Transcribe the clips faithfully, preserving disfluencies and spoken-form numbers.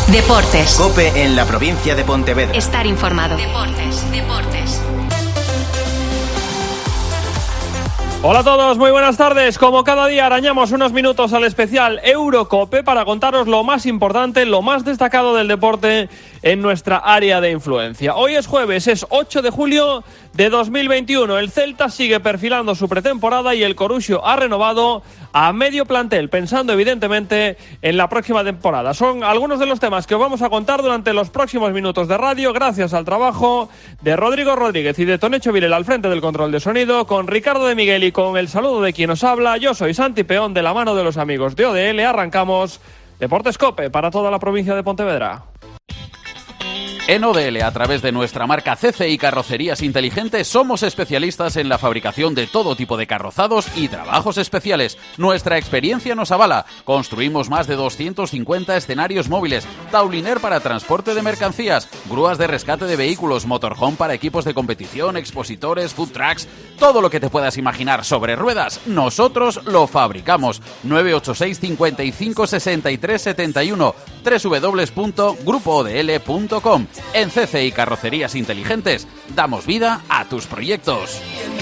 Deportes. COPE en la provincia de Pontevedra. Estar informado. Deportes, deportes. Hola a todos, muy buenas tardes. Como cada día arañamos unos minutos al especial Eurocope para contaros lo más importante, lo más destacado del deporte en nuestra área de influencia. Hoy es jueves, es ocho de julio de dos mil veintiuno. El Celta sigue perfilando su pretemporada y el Corusio ha renovado a medio plantel, pensando evidentemente en la próxima temporada. Son algunos de los temas que os vamos a contar durante los próximos minutos de radio, gracias al trabajo de Rodrigo Rodríguez y de Tonecho Virel al frente del control de sonido, con Ricardo de Miguel y con el saludo de quien os habla. Yo soy Santi Peón, de la mano de los amigos de O D L. Arrancamos Deportes COPE para toda la provincia de Pontevedra. En O D L, a través de nuestra marca C C I Carrocerías Inteligentes, somos especialistas en la fabricación de todo tipo de carrozados y trabajos especiales. Nuestra experiencia nos avala. Construimos más de doscientos cincuenta escenarios móviles, tauliner para transporte de mercancías, grúas de rescate de vehículos, motorhome para equipos de competición, expositores, food trucks, todo lo que te puedas imaginar sobre ruedas, nosotros lo fabricamos. nueve ocho seis, cincuenta y cinco, sesenta y tres, setenta y uno, doble u doble u doble u punto grupo o d l punto com. En C C I Carrocerías Inteligentes damos vida a tus proyectos.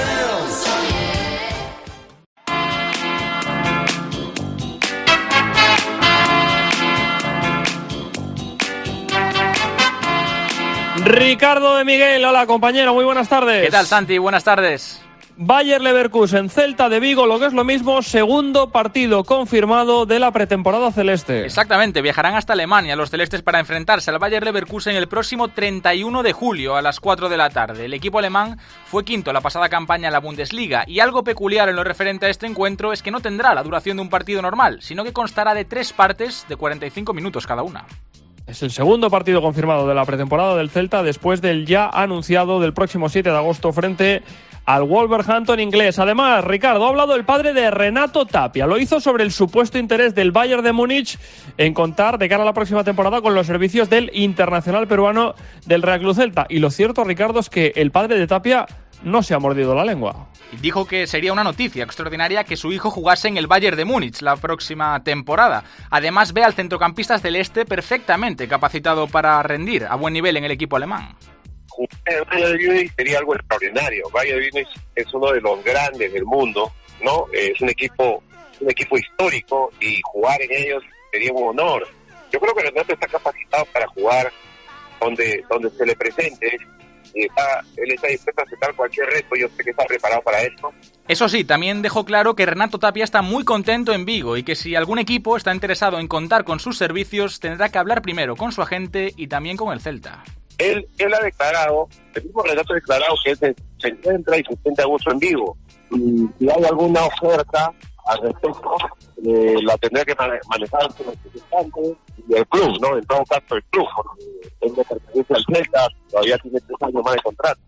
Ricardo de Miguel, hola compañero, muy buenas tardes. ¿Qué tal, Santi? Buenas tardes. Bayer Leverkusen, Celta de Vigo, lo que es lo mismo, segundo partido confirmado de la pretemporada celeste. Exactamente, viajarán hasta Alemania los celestes para enfrentarse al Bayer Leverkusen el próximo treinta y uno de julio a las cuatro de la tarde. El equipo alemán fue quinto la pasada campaña en la Bundesliga y algo peculiar en lo referente a este encuentro es que no tendrá la duración de un partido normal, sino que constará de tres partes de cuarenta y cinco minutos cada una. Es el segundo partido confirmado de la pretemporada del Celta después del ya anunciado del próximo siete de agosto frente al Wolverhampton inglés. Además, Ricardo, ha hablado el padre de Renato Tapia. Lo hizo sobre el supuesto interés del Bayern de Múnich en contar de cara a la próxima temporada con los servicios del internacional peruano del Real Club Celta. Y lo cierto, Ricardo, es que el padre de Tapia no se ha mordido la lengua. Dijo que sería una noticia extraordinaria que su hijo jugase en el Bayern de Múnich la próxima temporada. Además, ve al centrocampista celeste perfectamente capacitado para rendir a buen nivel en el equipo alemán. El Bayern de Múnich sería algo extraordinario. Bayern de Múnich es uno de los grandes del mundo, ¿no? Es un equipo, un equipo histórico y jugar en ellos sería un honor. Yo creo que Renato está capacitado para jugar donde, donde se le presente. Y está, él está dispuesto a aceptar cualquier reto, yo sé que está preparado para esto. Eso sí, también dejó claro que Renato Tapia está muy contento en Vigo y que si algún equipo está interesado en contar con sus servicios, tendrá que hablar primero con su agente y también con el Celta. Él, él ha declarado, el mismo Renato ha declarado que él se, se encuentra y se siente a gusto en Vigo. Y si hay alguna oferta al respecto, eh, la tendrá que manejar el representante y el club, ¿no? En todo caso el club, porque él le pertenece al Celta, todavía tiene tres años más de contrato.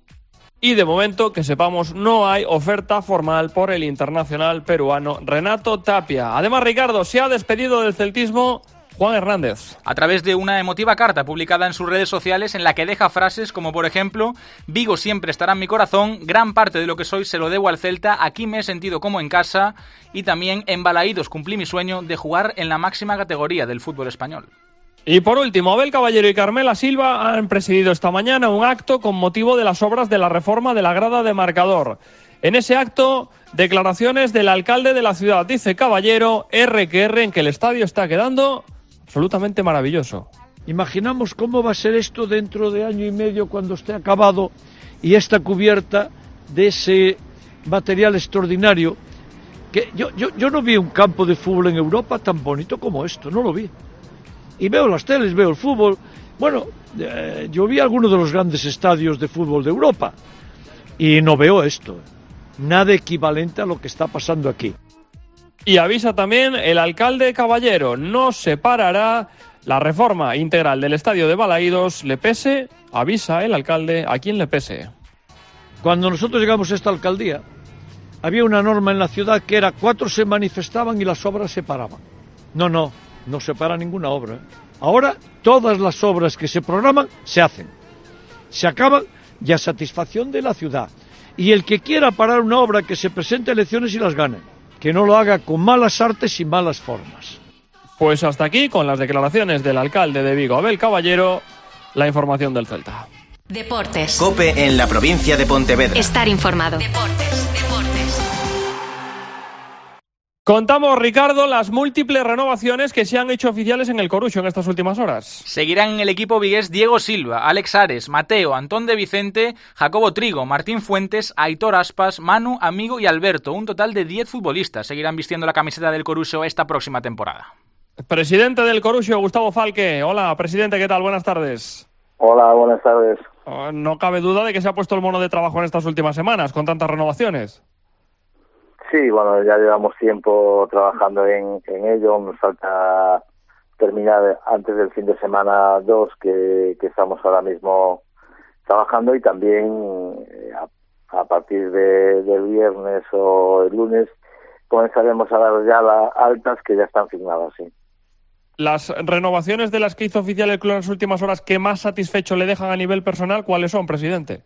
Y de momento, que sepamos, no hay oferta formal por el internacional peruano Renato Tapia. Además, Ricardo, se ha despedido del celtismo Juan Hernández. A través de una emotiva carta publicada en sus redes sociales en la que deja frases como, por ejemplo, Vigo siempre estará en mi corazón, gran parte de lo que soy se lo debo al Celta, aquí me he sentido como en casa, y también en Balaídos cumplí mi sueño de jugar en la máxima categoría del fútbol español. Y por último, Abel Caballero y Carmela Silva han presidido esta mañana un acto con motivo de las obras de la reforma de la grada de marcador. En ese acto, declaraciones del alcalde de la ciudad. Dice Caballero, R que R, en que el estadio está quedando absolutamente maravilloso. Imaginamos cómo va a ser esto dentro de año y medio cuando esté acabado y esta cubierta de ese material extraordinario. Que yo, yo, yo no vi un campo de fútbol en Europa tan bonito como esto, no lo vi. Y veo las teles, veo el fútbol. Bueno, eh, yo vi algunos de los grandes estadios de fútbol de Europa y no veo esto. Nada equivalente a lo que está pasando aquí. Y avisa también el alcalde Caballero, no se parará la reforma integral del estadio de Balaídos, le pese, avisa el alcalde a quien le pese. Cuando nosotros llegamos a esta alcaldía, había una norma en la ciudad que era cuatro se manifestaban y las obras se paraban. No, no, no se para ninguna obra. ¿eh? Ahora todas las obras que se programan se hacen. Se acaban y a satisfacción de la ciudad. Y el que quiera parar una obra que se presente a elecciones y las gane. Que no lo haga con malas artes y malas formas. Pues hasta aquí, con las declaraciones del alcalde de Vigo, Abel Caballero, la información del Celta. Deportes. COPE en la provincia de Pontevedra. Estar informado. Deportes, deportes. Contamos, Ricardo, las múltiples renovaciones que se han hecho oficiales en el Coruxo en estas últimas horas. Seguirán en el equipo vigués Diego Silva, Alex Ares, Mateo, Antón de Vicente, Jacobo Trigo, Martín Fuentes, Aitor Aspas, Manu, Amigo y Alberto. Un total de diez futbolistas seguirán vistiendo la camiseta del Coruxo esta próxima temporada. Presidente del Coruxo, Gustavo Falque. Hola, presidente, ¿qué tal? Buenas tardes. Hola, buenas tardes. No cabe duda de que se ha puesto el mono de trabajo en estas últimas semanas, con tantas renovaciones. Sí, bueno, ya llevamos tiempo trabajando en, en ello. Nos falta terminar antes del fin de semana dos, que, que estamos ahora mismo trabajando, y también eh, a, a partir de, del viernes o el lunes comenzaremos a dar ya las altas que ya están firmadas, sí. Las renovaciones de las que hizo oficial el club en las últimas horas que más satisfecho le dejan a nivel personal, ¿cuáles son, presidente?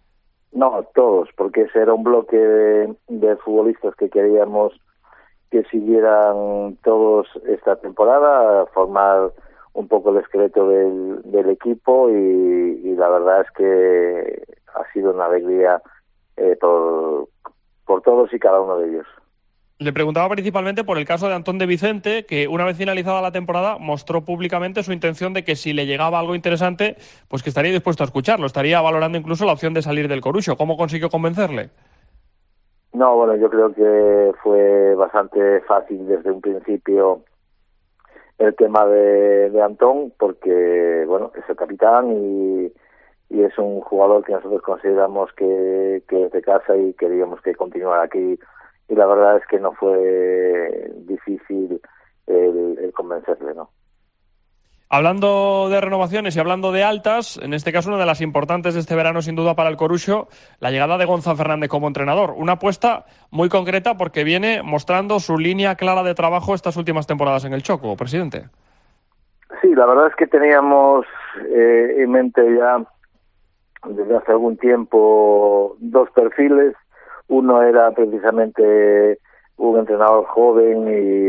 No, todos, porque ese era un bloque de, de futbolistas que queríamos que siguieran todos esta temporada, formar un poco el esqueleto del, del equipo, y, y la verdad es que ha sido una alegría eh, por, por todos y cada uno de ellos. Le preguntaba principalmente por el caso de Antón de Vicente, que una vez finalizada la temporada mostró públicamente su intención de que si le llegaba algo interesante, pues que estaría dispuesto a escucharlo, estaría valorando incluso la opción de salir del Coruxo. ¿Cómo consiguió convencerle? No, bueno, yo creo que fue bastante fácil desde un principio el tema de, de Antón, porque, bueno, es el capitán y, y es un jugador que nosotros consideramos que, que es de casa y queríamos que continuara aquí. Y la verdad es que no fue difícil el, el convencerle, ¿no? Hablando de renovaciones y hablando de altas, en este caso una de las importantes de este verano sin duda para el Coruxo, la llegada de Gonzalo Fernández como entrenador. Una apuesta muy concreta porque viene mostrando su línea clara de trabajo estas últimas temporadas en el Choco, presidente. Sí, la verdad es que teníamos eh, en mente ya desde hace algún tiempo dos perfiles. Uno era precisamente un entrenador joven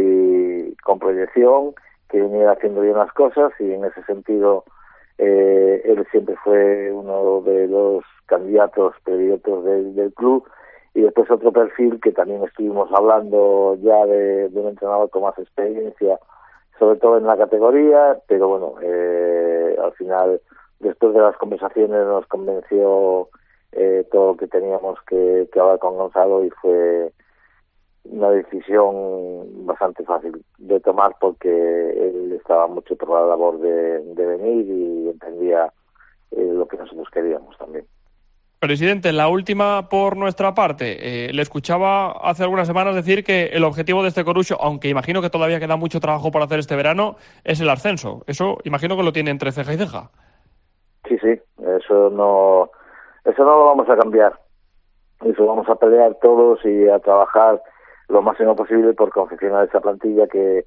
y con proyección, que venía haciendo bien las cosas, y en ese sentido eh, él siempre fue uno de los candidatos predilectos del, del club. Y después otro perfil que también estuvimos hablando ya de, de un entrenador con más experiencia, sobre todo en la categoría, pero bueno, eh, al final, después de las conversaciones, nos convenció Eh, todo lo que teníamos que, que hablar con Gonzalo, y fue una decisión bastante fácil de tomar porque él estaba mucho por la labor de, de venir y entendía eh, lo que nosotros queríamos también. Presidente, la última por nuestra parte. Eh, le escuchaba hace algunas semanas decir que el objetivo de este Coruxo, aunque imagino que todavía queda mucho trabajo por hacer este verano, es el ascenso. Eso imagino que lo tiene entre ceja y ceja. Sí, sí, eso no... Eso no lo vamos a cambiar. Eso vamos a pelear todos y a trabajar lo máximo posible por confeccionar esa plantilla que,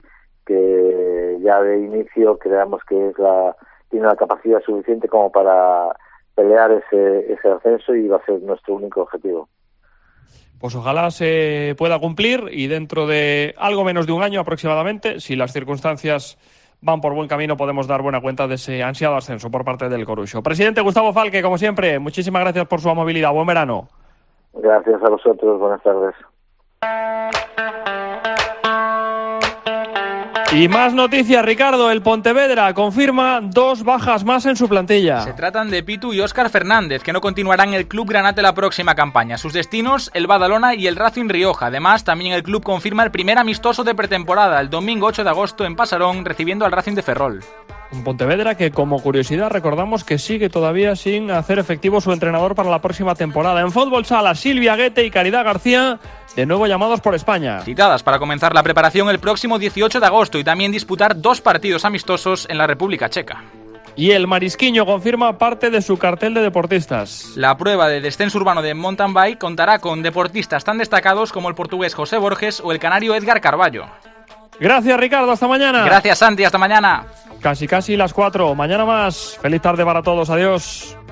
que ya de inicio creamos que es la tiene la capacidad suficiente como para pelear ese, ese ascenso, y va a ser nuestro único objetivo. Pues ojalá se pueda cumplir, y dentro de algo menos de un año aproximadamente, si las circunstancias van por buen camino, podemos dar buena cuenta de ese ansiado ascenso por parte del Coruxo. Presidente Gustavo Falque, como siempre, muchísimas gracias por su amabilidad. Buen verano. Gracias a vosotros. Buenas tardes. Y más noticias, Ricardo. El Pontevedra confirma dos bajas más en su plantilla. Se tratan de Pitu y Óscar Fernández, que no continuarán en el Club Granate la próxima campaña. Sus destinos, el Badalona y el Racing Rioja. Además, también el club confirma el primer amistoso de pretemporada, el domingo ocho de agosto en Pasarón, recibiendo al Racing de Ferrol. Un Pontevedra que, como curiosidad, recordamos que sigue todavía sin hacer efectivo su entrenador para la próxima temporada. En fútbol sala, Silvia Guete y Caridad García, de nuevo llamados por España. Citadas para comenzar la preparación el próximo dieciocho de agosto y también disputar dos partidos amistosos en la República Checa. Y el Marisquiño confirma parte de su cartel de deportistas. La prueba de descenso urbano de mountain bike contará con deportistas tan destacados como el portugués José Borges o el canario Edgar Carballo. Gracias, Ricardo. Hasta mañana. Gracias, Santi. Hasta mañana. Casi, casi las cuatro. Mañana más. Feliz tarde para todos. Adiós.